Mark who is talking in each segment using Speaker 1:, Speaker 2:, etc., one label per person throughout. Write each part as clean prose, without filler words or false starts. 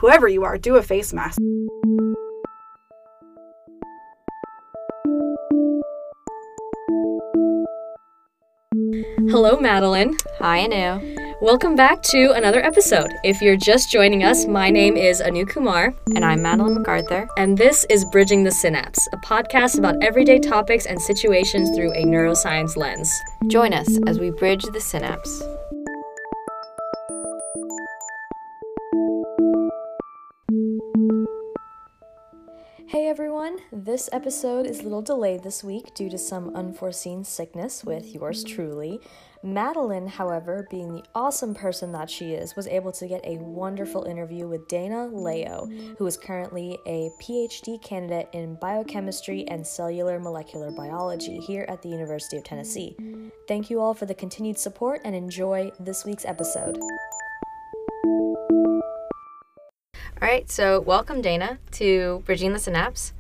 Speaker 1: whoever you are, do a face mask.
Speaker 2: Hello, Madeline.
Speaker 3: Hi, Anu.
Speaker 2: Welcome back to another episode. If you're just joining us, my name is Anu Kumar.
Speaker 3: And I'm Madeline MacArthur.
Speaker 2: And this is Bridging the Synapse, a podcast about everyday topics and situations through a neuroscience lens.
Speaker 3: Join us as we bridge the synapse. Hey everyone, this episode is a little delayed this week due to some unforeseen sickness with yours truly. Madeline, however, being the awesome person that she is, was able to get a wonderful interview with Dana Leo, who is currently a PhD candidate in biochemistry and cellular molecular biology here at the University of Tennessee. Thank you all for the continued support and enjoy this week's episode. All right, so welcome, Dana, to Bridging the Synapse.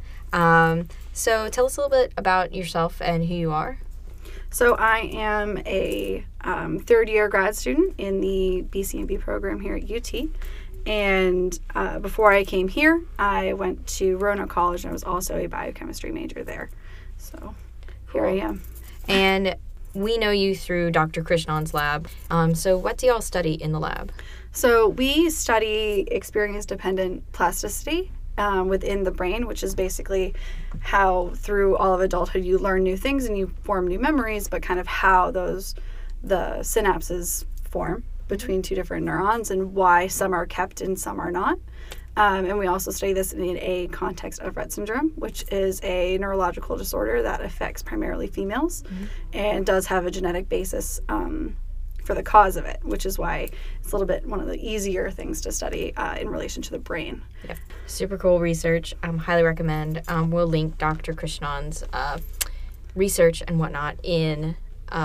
Speaker 3: So tell us a little bit about yourself and who you are.
Speaker 1: So I am a third-year grad student in the BCMB program here at UT. And before I came here, I went to Roanoke College, and I was also a biochemistry major there. So here I am.
Speaker 3: And we know you through Dr. Krishnan's lab. So what do y'all study in the lab?
Speaker 1: So we study experience-dependent plasticity within the brain, which is basically how through all of adulthood you learn new things and you form new memories, but kind of how the synapses form between two different neurons and why some are kept and some are not. And we also study this in a context of Rett syndrome, which is a neurological disorder that affects primarily females and does have a genetic basis for the cause of it, which is why it's a little bit one of the easier things to study in relation to the brain.
Speaker 3: Yep. Super cool research. Highly recommend. We'll link Dr. Krishnan's research and whatnot in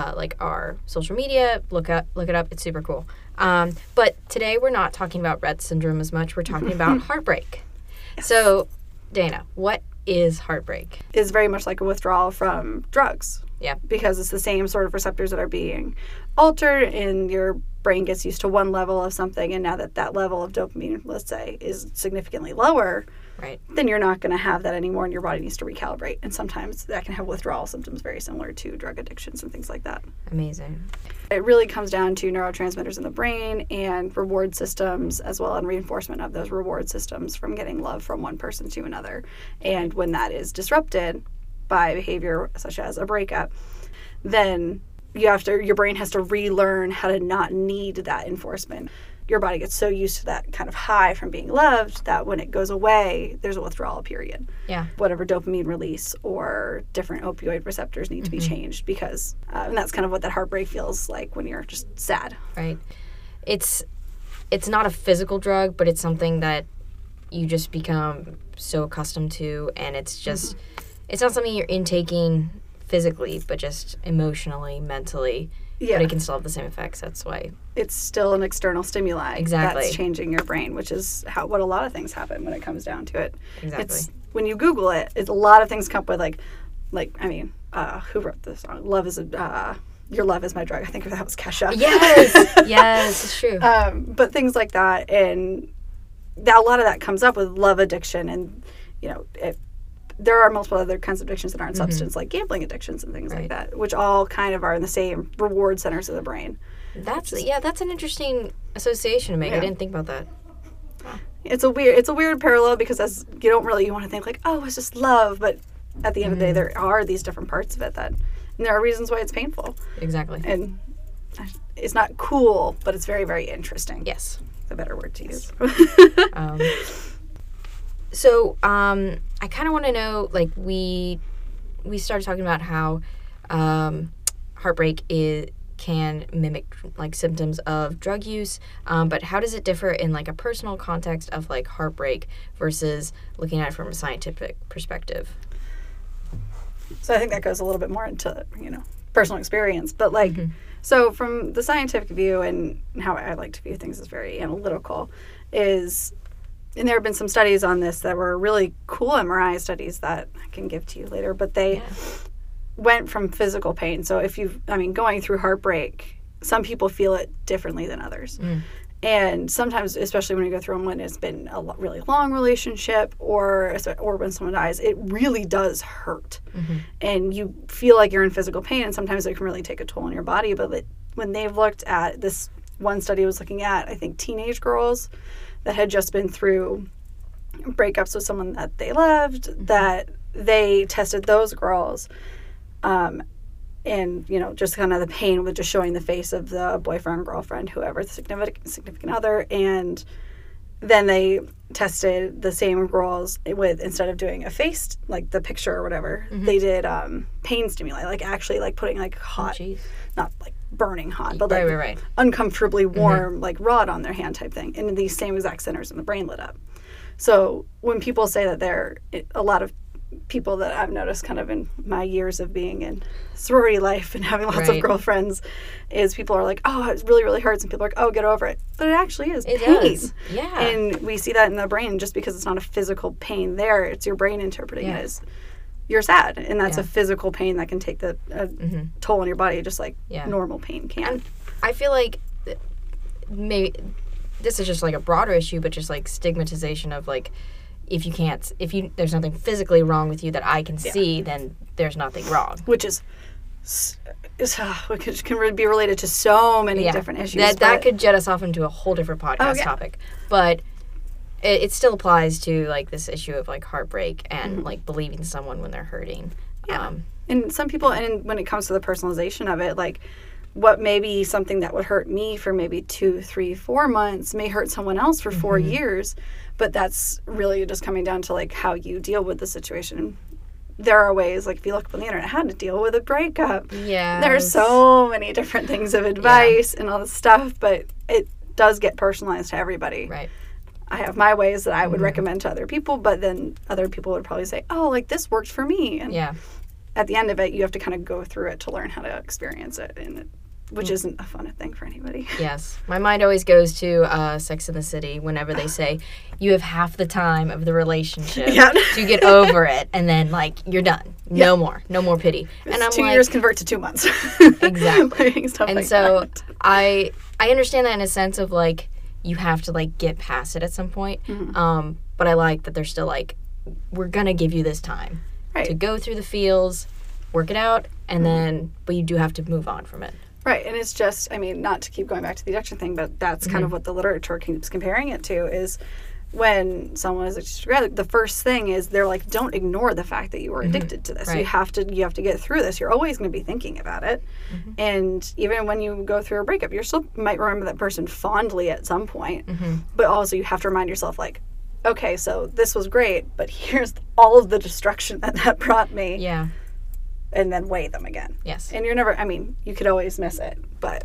Speaker 3: our social media. Look it up. It's super cool. But today we're not talking about Rett syndrome as much. We're talking about heartbreak.
Speaker 1: Yes.
Speaker 3: So, Dana, what is heartbreak?
Speaker 1: It's very much like a withdrawal from drugs.
Speaker 3: Yeah.
Speaker 1: Because it's the same sort of receptors that are being altered, and your brain gets used to one level of something, and now that level of dopamine, let's say, is significantly lower,
Speaker 3: right,
Speaker 1: then you're not going to have that anymore, and your body needs to recalibrate. And sometimes that can have withdrawal symptoms very similar to drug addictions and things like that.
Speaker 3: Amazing.
Speaker 1: It really comes down to neurotransmitters in the brain and reward systems, as well as reinforcement of those reward systems from getting love from one person to another. And when that is disrupted by behavior such as a breakup, then your brain has to relearn how to not need that enforcement. Your body gets so used to that kind of high from being loved that when it goes away, there's a withdrawal period.
Speaker 3: Yeah.
Speaker 1: Whatever dopamine release or different opioid receptors need to be changed because, and that's kind of what that heartbreak feels like when you're just sad.
Speaker 3: Right. It's not a physical drug, but it's something that you just become so accustomed to, and it's just, it's not something you're intaking physically, but just emotionally, mentally.
Speaker 1: Yeah.
Speaker 3: But it can still have the same effects. That's why.
Speaker 1: It's still an external stimuli
Speaker 3: Exactly.
Speaker 1: that's changing your brain, which is what a lot of things happen when it comes down to it.
Speaker 3: Exactly.
Speaker 1: When you Google it, a lot of things come up with who wrote this song? Your Love Is My Drug. I think that was Kesha.
Speaker 3: Yes. Yes, it's true.
Speaker 1: But things like that, and a lot of that comes up with love addiction, and there are multiple other kinds of addictions that aren't substance, like gambling addictions and things like that, which all kind of are in the same reward centers of the brain.
Speaker 3: That's an interesting association to make.
Speaker 1: Yeah.
Speaker 3: I didn't think about that.
Speaker 1: It's a weird parallel because you want to think like, oh, it's just love, but at the end of the day, there are these different parts of it and there are reasons why it's painful.
Speaker 3: Exactly.
Speaker 1: And it's not cool, but it's very, very interesting.
Speaker 3: Yes.
Speaker 1: The better word to use.
Speaker 3: So, I kind of want to know, we started talking about how heartbreak can mimic, symptoms of drug use, but how does it differ in, a personal context of, heartbreak versus looking at it from a scientific perspective?
Speaker 1: So I think that goes a little bit more into, personal experience, but, so from the scientific view and how I like to view things as very analytical and there have been some studies on this that were really cool MRI studies that I can give to you later, but they went from physical pain. So going through heartbreak, some people feel it differently than others. And sometimes, especially when you go through them when it's been a really long relationship or when someone dies, it really does hurt. And you feel like you're in physical pain, and sometimes it can really take a toll on your body. But when they've looked at this, one study was looking at, I think, teenage girls that had just been through breakups with someone that they loved, that they tested those girls, and, you know, just kind of the pain with just showing the face of the boyfriend, girlfriend, whoever, the significant other. And then they tested the same girls with, instead of doing a face, like the picture or whatever, they did pain stimuli, like actually like putting like hot, not like burning hot, but like uncomfortably warm, like rod on their hand type thing. And these same exact centers in the brain lit up. So when people say that a lot of people that I've noticed kind of in my years of being in sorority life and having lots of girlfriends is people are like, oh, it really, really hurts. And people are like, oh, get over it. But it actually is pain.
Speaker 3: Does. Yeah.
Speaker 1: And we see that in the brain just because it's not a physical pain there. It's your brain interpreting it as you're sad. And that's a physical pain that can take a toll on your body just like normal pain can.
Speaker 3: And I feel like maybe this is just like a broader issue, but just like stigmatization of like, if there's nothing physically wrong with you that I can see, then there's nothing wrong.
Speaker 1: Which can be related to so many different issues.
Speaker 3: That could jet us off into a whole different podcast topic. But it still applies to like this issue of like heartbreak and like believing someone when they're hurting.
Speaker 1: Yeah. And some people, and when it comes to the personalization of it, like what may be something that would hurt me for maybe 2, 3, 4 months may hurt someone else for 4 years. But that's really just coming down to like how you deal with the situation. There are ways, like if you look up on the internet, how to deal with a breakup. Yeah. There's so many different things of advice and all this stuff, but it does get personalized to everybody.
Speaker 3: Right.
Speaker 1: I have my ways that I would recommend to other people, but then other people would probably say, oh, like this worked for me. And at the end of it, you have to kind of go through it to learn how to experience it, which isn't a fun thing for anybody.
Speaker 3: Yes. My mind always goes to Sex and the City whenever they say, you have half the time of the relationship to get over it, and then, like, you're done. No more. No more pity.
Speaker 1: And I'm 2 years convert to 2 months.
Speaker 3: Exactly.
Speaker 1: Stuff
Speaker 3: and
Speaker 1: like
Speaker 3: so
Speaker 1: that.
Speaker 3: I understand that in a sense of, like, you have to, like, get past it at some point. But I like that they're still, like, we're going to give you this time to go through the feels, work it out, and then, but you do have to move on from it.
Speaker 1: Right, and it's just, I mean, not to keep going back to the addiction thing, but that's kind of what the literature keeps comparing it to, is when someone is addicted, the first thing is they're like, don't ignore the fact that you were addicted to this. Right. You have to get through this. You're always going to be thinking about it. And even when you go through a breakup, you still might remember that person fondly at some point, but also you have to remind yourself, like, okay, so this was great, but here's all of the destruction that brought me.
Speaker 3: Yeah.
Speaker 1: And then weigh them again.
Speaker 3: Yes.
Speaker 1: And you're never, I mean, you could always miss it, but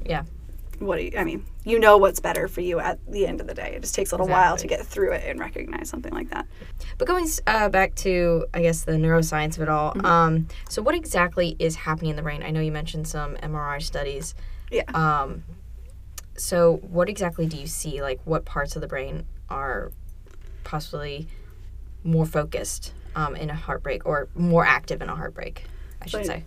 Speaker 1: you know what's better for you at the end of the day. It just takes a little while to get through it and recognize something like that.
Speaker 3: But going back to, I guess, the neuroscience of it all, so what exactly is happening in the brain? I know you mentioned some MRI studies.
Speaker 1: Yeah.
Speaker 3: So what exactly do you see? Like, what parts of the brain are possibly more focused in a heartbreak or more active in a heartbreak? I should say.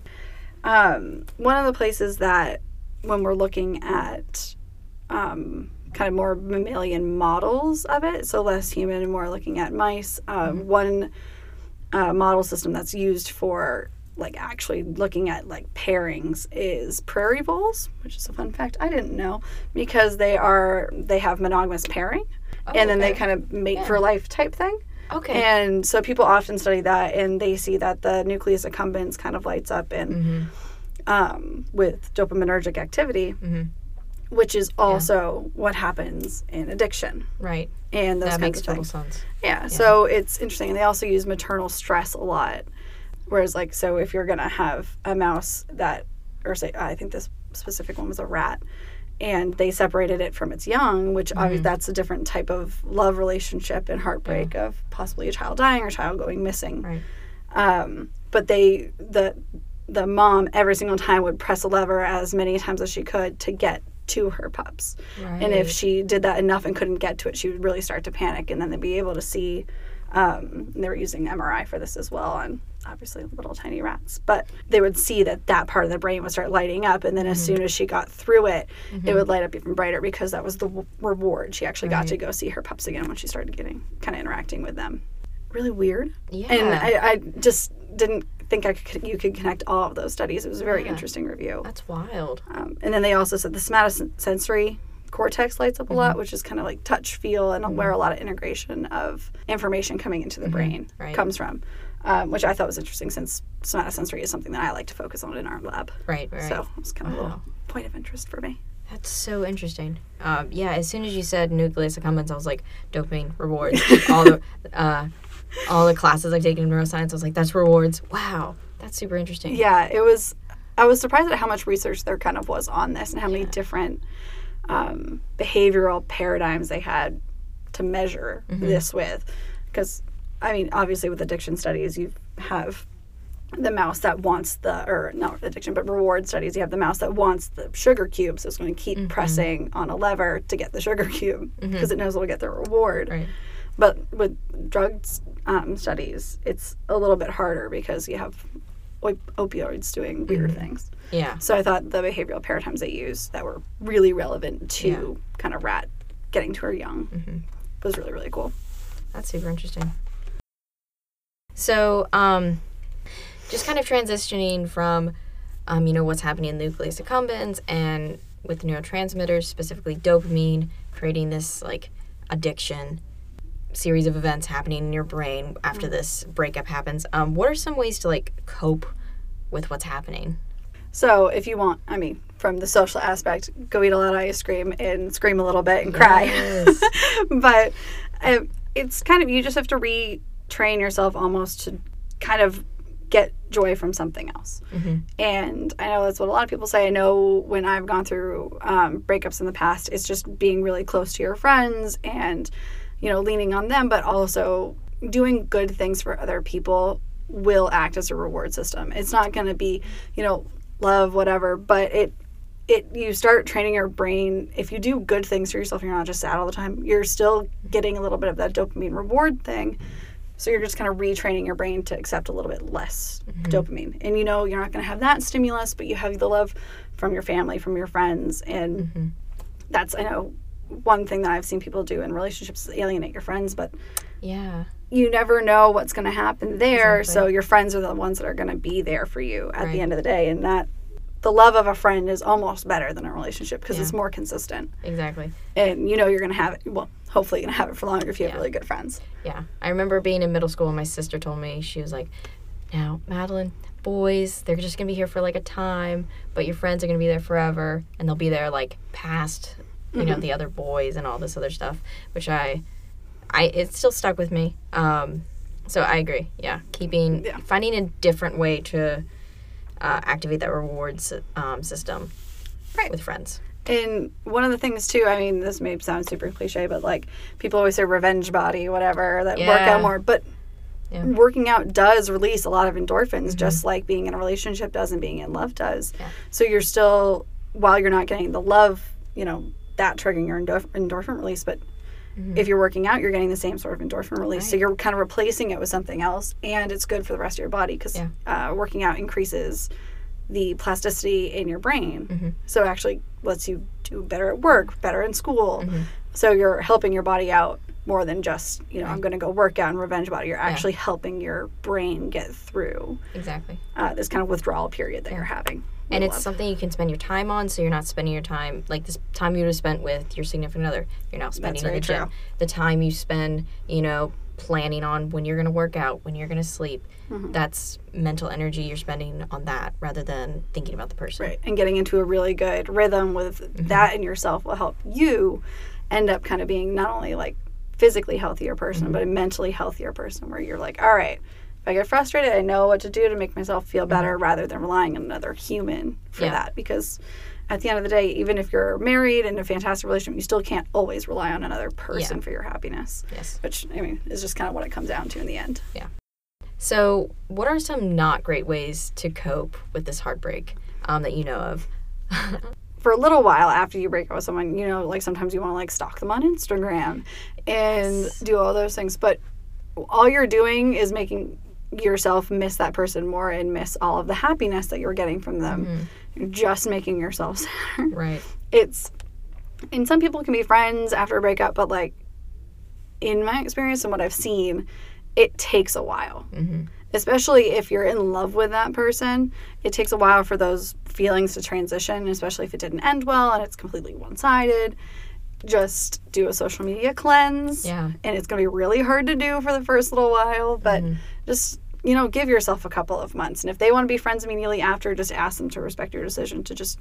Speaker 1: One of the places that when we're looking at kind of more mammalian models of it, so less human and more looking at mice, one model system that's used for like actually looking at like pairings is prairie voles, which is a fun fact I didn't know, because they have monogamous pairing, and then they kind of mate for life type thing.
Speaker 3: Okay.
Speaker 1: And so people often study that, and they see that the nucleus accumbens kind of lights up in with dopaminergic activity, which is also what happens in addiction.
Speaker 3: Right.
Speaker 1: And those
Speaker 3: that
Speaker 1: kinds
Speaker 3: makes
Speaker 1: of
Speaker 3: total
Speaker 1: things.
Speaker 3: sense.
Speaker 1: Yeah, so it's interesting. And they also use maternal stress a lot. Whereas, like, so if you're going to have a mouse that, or say, I think this specific one was a rat, and they separated it from its young, which obviously that's a different type of love relationship and heartbreak of possibly a child dying or a child going missing.
Speaker 3: Right.
Speaker 1: But the mom every single time would press a lever as many times as she could to get to her pups.
Speaker 2: Right.
Speaker 1: And if she did that enough and couldn't get to it, she would really start to panic, and then they'd be able to see. They were using MRI for this as well on obviously little tiny rats, but they would see that part of the brain would start lighting up, and then as soon as she got through it, it would light up even brighter because that was the reward. She actually got to go see her pups again when she started getting kind of interacting with them. Really weird.
Speaker 2: Yeah.
Speaker 1: And I just didn't think you could connect all of those studies. It was a very interesting review.
Speaker 2: That's wild.
Speaker 1: And then they also said the somatosensory cortex lights up a lot, which is kind of like touch, feel, and where a lot of integration of information coming into the brain comes from, which I thought was interesting since somatosensory is something that I like to focus on in our lab.
Speaker 2: Right.
Speaker 1: So it was kind of a little point of interest for me.
Speaker 2: That's so interesting. Yeah, as soon as you said nucleus accumbens, I was like, dopamine, rewards. all the classes I've taken in neuroscience, I was like, that's rewards. Wow, that's super interesting.
Speaker 1: Yeah, I was surprised at how much research there kind of was on this and how many different behavioral paradigms they had to measure this with. Because, I mean, obviously with addiction studies, you have the mouse that wants not addiction, but reward studies, you have the mouse that wants the sugar cube, so it's going to keep pressing on a lever to get the sugar cube because it knows it'll get the reward.
Speaker 2: Right.
Speaker 1: But with drug studies, it's a little bit harder because you have opioids doing weird things.
Speaker 2: Yeah.
Speaker 1: So I thought the behavioral paradigms they used that were really relevant to kind of rat getting to her young was really, really cool.
Speaker 2: That's super interesting. So, just kind of transitioning from, what's happening in the nucleus accumbens and with neurotransmitters, specifically dopamine, creating this, like, addiction series of events happening in your brain after this breakup happens. What are some ways to, like, cope with what's happening?
Speaker 1: So if you want, from the social aspect, go eat a lot of ice cream and scream a little bit and cry. But it's kind of, you just have to retrain yourself almost to kind of get joy from something else. And I know that's what a lot of people say. I know when I've gone through breakups in the past, it's just being really close to your friends and, leaning on them, but also doing good things for other people will act as a reward system. It's not going to be, love, whatever, but you start training your brain. If you do good things for yourself and you're not just sad all the time, you're still getting a little bit of that dopamine reward thing. So you're just kind of retraining your brain to accept a little bit less dopamine. And you're not going to have that stimulus, but you have the love from your family, from your friends. And that's, I know, one thing that I've seen people do in relationships is alienate your friends, but you never know what's going to happen there. Exactly. So your friends are the ones that are going to be there for you at the end of the day. And that the love of a friend is almost better than a relationship because it's more consistent.
Speaker 2: Exactly.
Speaker 1: And you're going to have it, hopefully you're going to have it for longer if you have really good friends.
Speaker 2: Yeah. I remember being in middle school and my sister told me, she was like, now, Madeline, boys, they're just going to be here for like a time, but your friends are going to be there forever, and they'll be there like past, the other boys and all this other stuff, which it still stuck with me. So I agree. Yeah. Finding a different way to activate that rewards system with friends.
Speaker 1: And one of the things too, this may sound super cliche, but like people always say revenge body, whatever, that work out more, but working out does release a lot of endorphins, just like being in a relationship does and being in love does. Yeah. So you're still, while you're not getting the love, that triggering your endorphin release, but if you're working out, you're getting the same sort of endorphin release. Right. So you're kind of replacing it with something else, and it's good for the rest of your body because working out increases the plasticity in your brain. So it actually lets you do better at work, better in school. So you're helping your body out more than just, I'm going to go work out and revenge body. You're actually helping your brain get through this kind of withdrawal period that you're having.
Speaker 2: And it's something you can spend your time on, so you're not spending your time, like this time you would have spent with your significant other, you're now spending in the gym. The time you spend, planning on when you're going to work out, when you're going to sleep, that's mental energy you're spending on that rather than thinking about the person.
Speaker 1: Right, and getting into a really good rhythm with that in yourself will help you end up kind of being not only like physically healthier person, but a mentally healthier person where you're like, all right, if I get frustrated, I know what to do to make myself feel better rather than relying on another human for that. Because at the end of the day, even if you're married and in a fantastic relationship, you still can't always rely on another person for your happiness. Yes. Which, is just kind of what it comes down to in the end.
Speaker 2: Yeah. So what are some not great ways to cope with this heartbreak that you know of?
Speaker 1: for a little while after you break up with someone, you know, like sometimes you want to like stalk them on Instagram and do all those things. But all you're doing is making yourself miss that person more and miss all of the happiness that you're getting from them. You're just making yourself sadder.
Speaker 2: Right.
Speaker 1: And some people can be friends after a breakup, but like in my experience and what I've seen, it takes a while. Especially if you're in love with that person, it takes a while for those feelings to transition, especially if it didn't end well and it's completely one-sided. Just do a social media cleanse.
Speaker 2: Yeah.
Speaker 1: And it's going to be really hard to do for the first little while, but just, you know, give yourself a couple of months. And if they want to be friends immediately after, just ask them to respect your decision to just,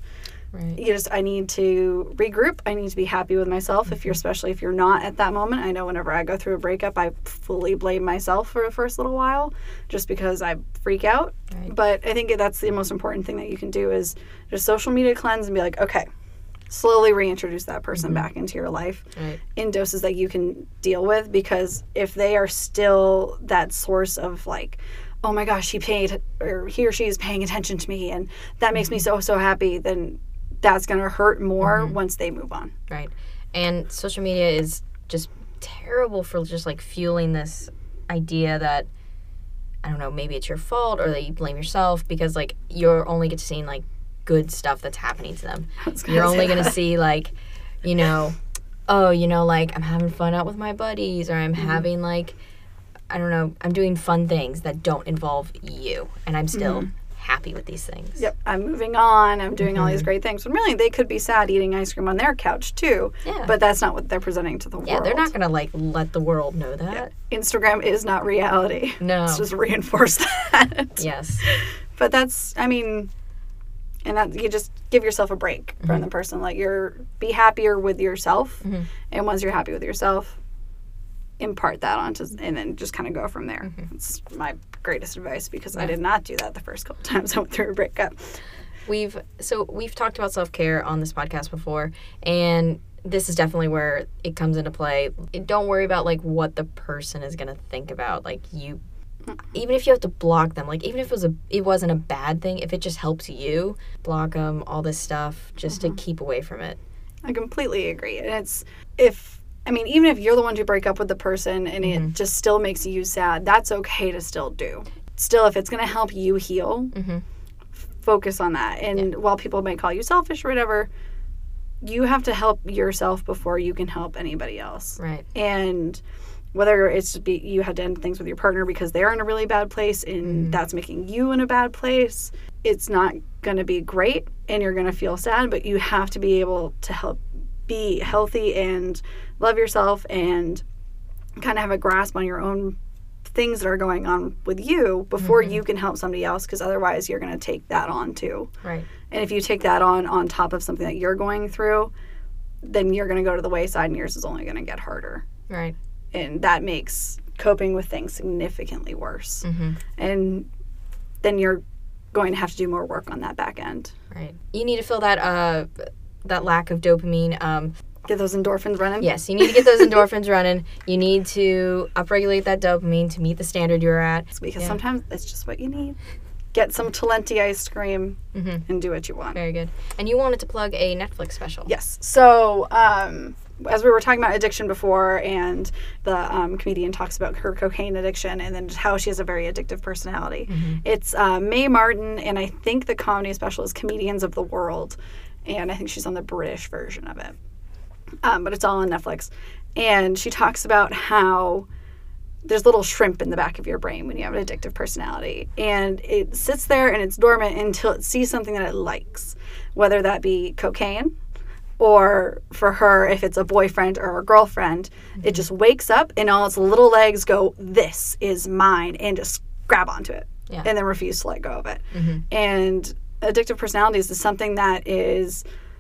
Speaker 1: I need to regroup. I need to be happy with myself. Especially if you're not at that moment. I know whenever I go through a breakup, I fully blame myself for the first little while just because I freak out.
Speaker 2: Right.
Speaker 1: But I think that's the most important thing that you can do is just social media cleanse and be like, okay, slowly reintroduce that person back into your life in doses that you can deal with, because if they are still that source of like, oh my gosh, he or she is paying attention to me and that makes me so happy, then that's going to hurt more once they move on.
Speaker 2: Right. And social media is just terrible for just like fueling this idea that, I don't know, maybe it's your fault or that you blame yourself because like you're only get to seeing like good stuff that's happening to them. You're only going to see like, you know, oh, you know, like I'm having fun out with my buddies, or I'm having like, I don't know, I'm doing fun things that don't involve you, and I'm still happy with these things.
Speaker 1: Yep, I'm moving on, I'm doing all these great things. When really they could be sad eating ice cream on their couch too.
Speaker 2: Yeah.
Speaker 1: But that's not what they're presenting to the world.
Speaker 2: Yeah, they're not going to like let the world know that.
Speaker 1: Yeah. Instagram is not reality.
Speaker 2: No.
Speaker 1: Let's just reinforce that.
Speaker 2: Yes.
Speaker 1: But that's, I mean, and that you just give yourself a break from the person. Like be happier with yourself, and once you're happy with yourself, impart that onto, and then just kind of go from there. It's my greatest advice because I did not do that the first couple times I went through a breakup.
Speaker 2: We've talked about self-care on this podcast before, and this is definitely where it comes into play. Don't worry about like what the person is going to think about. Like even if you have to block them, like even if it wasn't a bad thing, if it just helps you, block them, all this stuff, just to keep away from it.
Speaker 1: I completely agree. And even if you're the one to break up with the person and it just still makes you sad, that's okay to still do. Still, if it's going to help you heal, focus on that. And while people may call you selfish or whatever, you have to help yourself before you can help anybody else.
Speaker 2: Right.
Speaker 1: And whether it's you had to end things with your partner because they're in a really bad place and that's making you in a bad place, it's not going to be great and you're going to feel sad, but you have to be able to help be healthy and love yourself and kind of have a grasp on your own things that are going on with you before you can help somebody else, because otherwise you're going to take that on too.
Speaker 2: Right.
Speaker 1: And if you take that on top of something that you're going through, then you're going to go to the wayside and yours is only going to get harder.
Speaker 2: Right.
Speaker 1: And that makes coping with things significantly worse. And then you're going to have to do more work on that back end.
Speaker 2: Right. You need to fill that lack of dopamine.
Speaker 1: Get those endorphins running?
Speaker 2: Yes, you need to get those endorphins running. You need to upregulate that dopamine to meet the standard you're at.
Speaker 1: Because sometimes it's just what you need. Get some Talenti ice cream and do what you want.
Speaker 2: Very good. And you wanted to plug a Netflix special.
Speaker 1: Yes. So, as we were talking about addiction before, and the comedian talks about her cocaine addiction and then how she has a very addictive personality. It's Mae Martin, and I think the comedy special is Comedians of the World, and I think she's on the British version of it. But it's all on Netflix. And she talks about how there's little shrimp in the back of your brain when you have an addictive personality. And it sits there and it's dormant until it sees something that it likes, whether that be cocaine, or for her, if it's a boyfriend or a girlfriend, it just wakes up and all its little legs go, this is mine, and just grab onto it and then refuse to let go of it. And addictive personalities is something that is,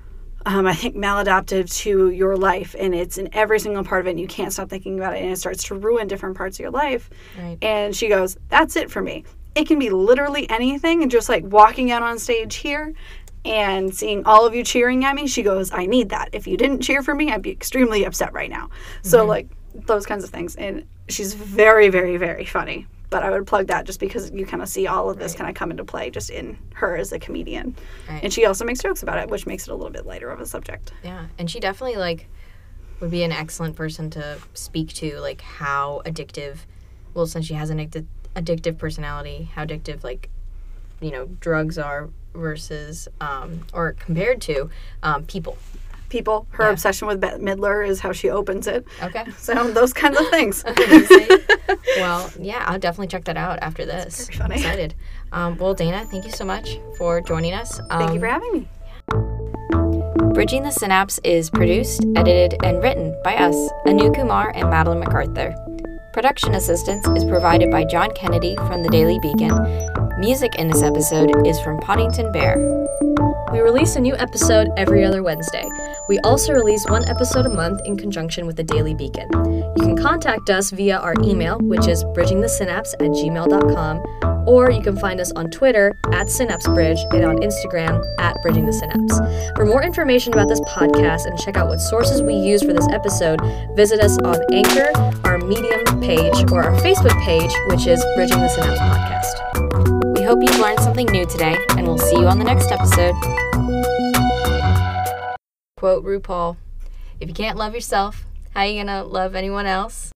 Speaker 1: I think, maladaptive to your life, and it's in every single part of it, and you can't stop thinking about it, and it starts to ruin different parts of your life.
Speaker 2: Right.
Speaker 1: And she goes, that's it for me. It can be literally anything, and just like walking out on stage here and seeing all of you cheering at me, she goes, I need that. If you didn't cheer for me, I'd be extremely upset right now. So like those kinds of things. And she's very, very, very funny. But I would plug that just because you kind of see all of this kind of come into play just in her as a comedian.
Speaker 2: Right.
Speaker 1: And she also makes jokes about it, which makes it a little bit lighter of a subject.
Speaker 2: Yeah, and she definitely, like, would be an excellent person to speak to, like, how addictive, well, since she has an addictive personality, how addictive, like, you know, drugs are versus, or compared to, people.
Speaker 1: Her obsession with Bette Midler is how she opens it.
Speaker 2: Okay.
Speaker 1: So those kinds of things.
Speaker 2: Well, yeah, I'll definitely check that out after this.
Speaker 1: Very funny.
Speaker 2: I'm excited. Well, Dana, thank you so much for joining us.
Speaker 1: Thank you for having me.
Speaker 2: Bridging the Synapse is produced, edited, and written by us, Anu Kumar and Madeline MacArthur. Production assistance is provided by John Kennedy from the Daily Beacon. Music in this episode is from Poddington Bear.
Speaker 3: We release a new episode every other Wednesday. We also release one episode a month in conjunction with the Daily Beacon. You can contact us via our email, which is bridgingthesynapse@gmail.com, or you can find us on Twitter @SynapseBridge and on Instagram @BridgingTheSynapse. For more information about this podcast and check out what sources we use for this episode, visit us on Anchor, our Medium page, or our Facebook page, which is Bridging the Synapse Podcast.
Speaker 2: We hope you've learned something new today, and we'll see you on the next episode. Quote RuPaul, "If you can't love yourself, how are you gonna love anyone else?"